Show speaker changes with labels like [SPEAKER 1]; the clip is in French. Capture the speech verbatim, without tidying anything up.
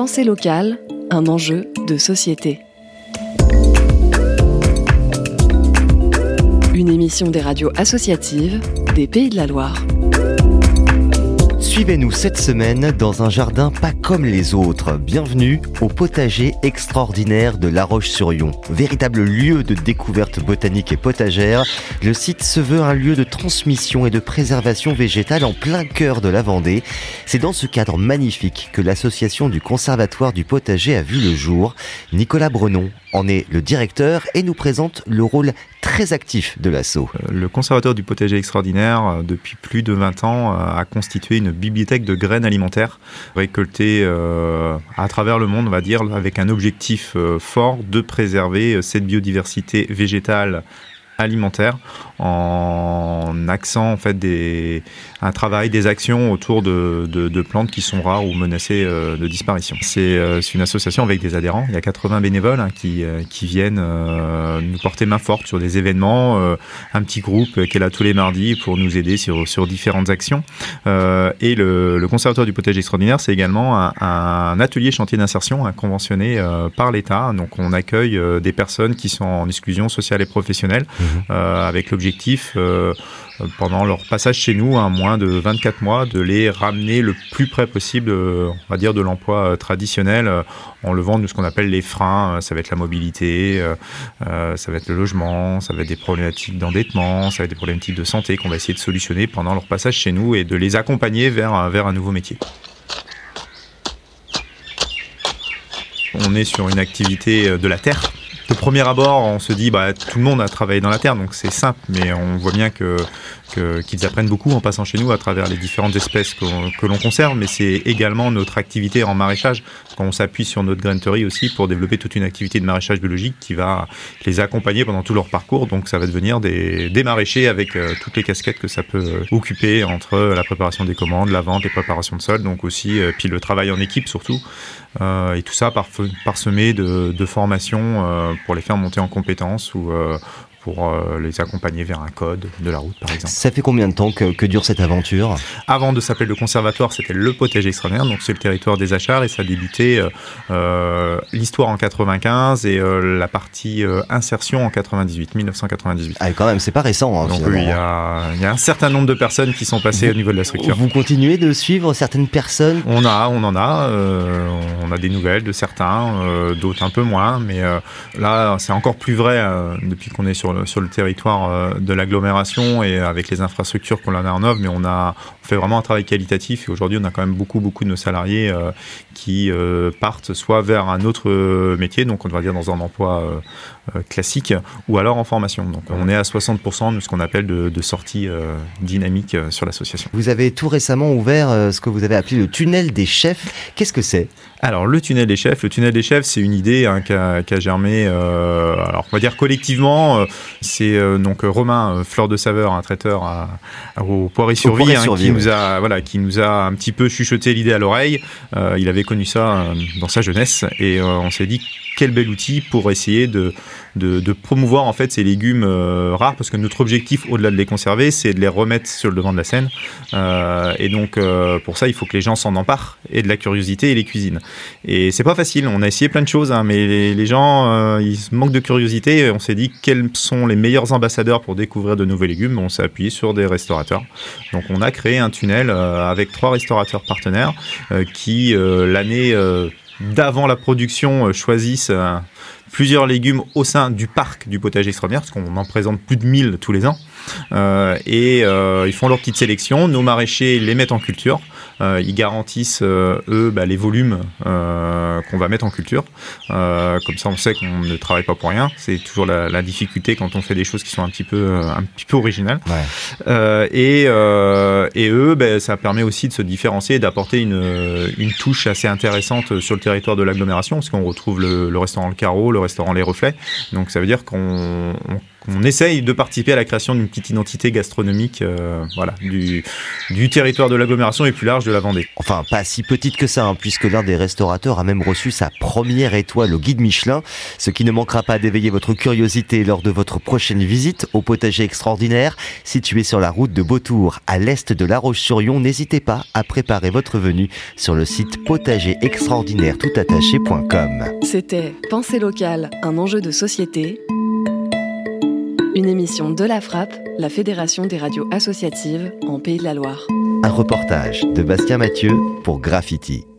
[SPEAKER 1] Pensée locale, un enjeu de société. Une émission des radios associatives des Pays de la Loire.
[SPEAKER 2] Suivez-nous cette semaine dans un jardin pas comme les autres. Bienvenue au potager extraordinaire de La Roche-sur-Yon. Véritable lieu de découverte botanique et potagère, le site se veut un lieu de transmission et de préservation végétale en plein cœur de la Vendée. C'est dans ce cadre magnifique que l'association du Conservatoire du potager a vu le jour. Nicolas Brenon en est le directeur et nous présente le rôle très actif de l'asso.
[SPEAKER 3] Le Conservatoire du potager extraordinaire, depuis plus de vingt ans, a constitué une bibliothèque de graines alimentaires récoltées euh, à travers le monde, on va dire, avec un objectif euh, fort de préserver cette biodiversité végétale alimentaire en axant en fait des, un travail, des actions autour de, de, de plantes qui sont rares ou menacées euh, de disparition. C'est, euh, c'est une association avec des adhérents. Il y a quatre-vingts bénévoles hein, qui, euh, qui viennent euh, nous porter main forte sur des événements. Euh, un petit groupe qui est là tous les mardis pour nous aider sur, sur différentes actions. Euh, et le, le Conservatoire du potager extraordinaire, c'est également un, un atelier chantier d'insertion hein, conventionné euh, par l'État. Donc on accueille euh, des personnes qui sont en exclusion sociale et professionnelle. Mmh. Euh, avec l'objectif, euh, pendant leur passage chez nous, à moins de vingt-quatre mois, de les ramener le plus près possible, euh, on va dire, de l'emploi euh, traditionnel, euh, en levant nous, ce qu'on appelle les freins. Euh, ça va être la mobilité, euh, euh, ça va être le logement, ça va être des problématiques d'endettement, ça va être des problématiques de santé qu'on va essayer de solutionner pendant leur passage chez nous et de les accompagner vers, vers un nouveau métier. On est sur une activité de la terre. De premier abord, on se dit bah tout le monde a travaillé dans la terre, donc c'est simple, mais on voit bien que, que qu'ils apprennent beaucoup en passant chez nous à travers les différentes espèces que, que l'on conserve, mais c'est également notre activité en maraîchage, quand on s'appuie sur notre graineterie aussi pour développer toute une activité de maraîchage biologique qui va les accompagner pendant tout leur parcours, donc ça va devenir des, des maraîchers avec euh, toutes les casquettes que ça peut euh, occuper entre la préparation des commandes, la vente, les préparations de sol, donc aussi euh, puis le travail en équipe surtout, euh, et tout ça parsemé de, de formations euh, pour les faire monter en compétences ou euh, pour euh, les accompagner vers un code de la route, par exemple.
[SPEAKER 2] Ça fait combien de temps que, que dure cette aventure ?
[SPEAKER 3] Avant de s'appeler le Conservatoire, c'était le potager extraordinaire, donc c'est le territoire des Achards, et ça a débuté euh, euh, l'histoire en quatre-vingt-quinze et euh, la partie euh, insertion en quatre-vingt-dix-huit, dix-neuf cent quatre-vingt-dix-huit.
[SPEAKER 2] Ah, quand même, c'est pas récent. Hein,
[SPEAKER 3] donc oui, il y a, y a un certain nombre de personnes qui sont passées vous, au niveau de la structure.
[SPEAKER 2] Vous continuez de suivre certaines personnes ?
[SPEAKER 3] On a, on en a, euh, on a des nouvelles de certains, euh, d'autres un peu moins, mais euh, là, c'est encore plus vrai euh, depuis qu'on est sur sur le territoire de l'agglomération et avec les infrastructures qu'on en a en œuvre, mais on a on fait vraiment un travail qualitatif et aujourd'hui on a quand même beaucoup beaucoup de nos salariés euh, qui euh, partent soit vers un autre métier, donc on va dire dans un emploi euh, classique, ou alors en formation. Donc on est à soixante pour cent de ce qu'on appelle de, de sorties euh, dynamiques sur l'association.
[SPEAKER 2] Vous avez tout récemment ouvert euh, ce que vous avez appelé le tunnel des chefs. Qu'est-ce que c'est ?
[SPEAKER 3] Alors le tunnel des chefs, le tunnel des chefs, c'est une idée hein, qui, a, qui a germé, euh, alors on va dire collectivement. Euh, c'est euh, donc Romain euh, Fleur de Saveur, un traiteur à, à, au Poiré-sur-Vie, hein, qui oui. nous a voilà, qui nous a un petit peu chuchoté l'idée à l'oreille. Euh, il avait connu ça euh, dans sa jeunesse et euh, on s'est dit quel bel outil pour essayer de de, de promouvoir en fait ces légumes euh, rares, parce que notre objectif, au-delà de les conserver, c'est de les remettre sur le devant de la scène. Euh, et donc euh, pour ça, il faut que les gens s'en emparent et de la curiosité et les cuisinent. Et c'est pas facile. On a essayé plein de choses, hein, mais les, les gens, euh, ils manquent de curiosité. On s'est dit quels sont les meilleurs ambassadeurs pour découvrir de nouveaux légumes. On s'est appuyé sur des restaurateurs. Donc on a créé un tunnel euh, avec trois restaurateurs partenaires euh, qui euh, l'année euh, d'avant la production euh, choisissent euh, plusieurs légumes au sein du parc du potager extraordinaire, parce qu'on en présente plus de mille tous les ans. Euh, et euh, ils font leur petite sélection. Nos maraîchers les mettent en culture. Euh, ils garantissent, euh, eux, bah, les volumes euh, qu'on va mettre en culture. Euh, comme ça, on sait qu'on ne travaille pas pour rien. C'est toujours la, la difficulté quand on fait des choses qui sont un petit peu, un petit peu originales. Ouais. Euh, et, euh, et eux, bah, ça permet aussi de se différencier et d'apporter une, une touche assez intéressante sur le territoire de l'agglomération, parce qu'on retrouve le, le restaurant Le Carreau, le restaurant Les Reflets. Donc, ça veut dire qu'on on qu'on essaye de participer à la création d'une petite identité gastronomique euh, voilà, du, du territoire de l'agglomération et plus large de la Vendée.
[SPEAKER 2] Enfin, pas si petite que ça, hein, puisque l'un des restaurateurs a même reçu sa première étoile au guide Michelin, ce qui ne manquera pas d'éveiller votre curiosité lors de votre prochaine visite au potager extraordinaire, situé sur la route de Beautour, à l'est de La Roche-sur-Yon. N'hésitez pas à préparer votre venue sur le site potager extraordinaire tout attaché point com.
[SPEAKER 1] C'était Pensée locale, un enjeu de société. Une émission de la Frappe, la Fédération des radios associatives en Pays de la Loire.
[SPEAKER 2] Un reportage de Bastien Mathieu pour Graffiti.